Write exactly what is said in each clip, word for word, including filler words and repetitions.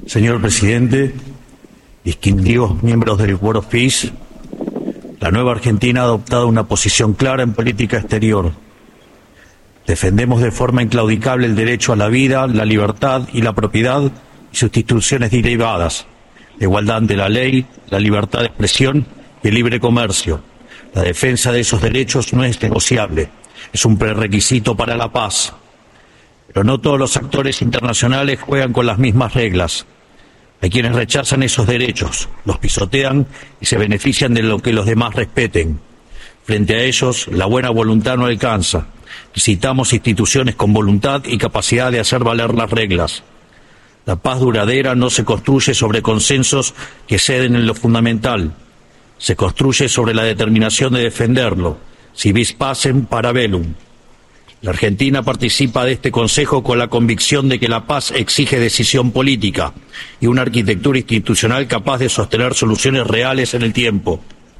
Señor presidente, distinguidos miembros del Board of Peace, la nueva Argentina ha adoptado una posición clara en política exterior. Defendemos de forma inclaudicable el derecho a la vida, la libertad y la propiedad y sus instituciones derivadas, la igualdad ante la ley, la libertad de expresión y el libre comercio. La defensa de esos derechos no es negociable, es un prerequisito para la paz. Pero no todos los actores internacionales juegan con las mismas reglas. Hay quienes rechazan esos derechos, los pisotean y se benefician de lo que los demás respeten. Frente a ellos, la buena voluntad no alcanza. Necesitamos instituciones con voluntad y capacidad de hacer valer las reglas. La paz duradera no se construye sobre consensos que ceden en lo fundamental. Se construye sobre la determinación de defenderlo. Si vis pacem, para bellum. La Argentina participa de este Consejo con la convicción de que la paz exige decisión política y una arquitectura institucional capaz de sostener soluciones reales en el tiempo.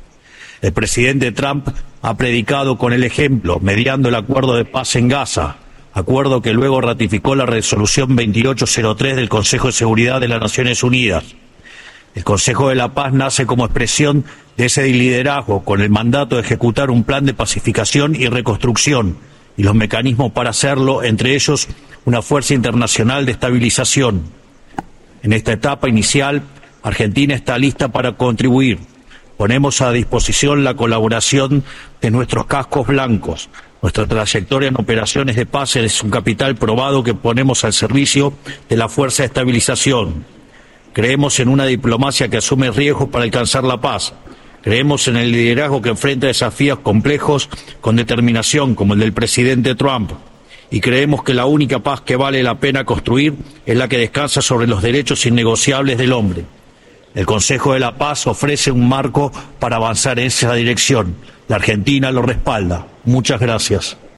El presidente Trump ha predicado con el ejemplo, mediando el acuerdo de paz en Gaza, acuerdo que luego ratificó la resolución veintiocho cero tres del Consejo de Seguridad de las Naciones Unidas. El Consejo de la Paz nace como expresión de ese liderazgo, con el mandato de ejecutar un plan de pacificación y reconstrucción, y los mecanismos para hacerlo, entre ellos una fuerza internacional de estabilización. En esta etapa inicial, Argentina está lista para contribuir. Ponemos a disposición la colaboración de nuestros cascos blancos. Nuestra trayectoria en operaciones de paz es un capital probado que ponemos al servicio de la fuerza de estabilización. Creemos en una diplomacia que asume riesgos para alcanzar la paz. Creemos en el liderazgo que enfrenta desafíos complejos con determinación, como el del presidente Trump. Y creemos que la única paz que vale la pena construir es la que descansa sobre los derechos innegociables del hombre. El Consejo de la Paz ofrece un marco para avanzar en esa dirección. La Argentina lo respalda. Muchas gracias.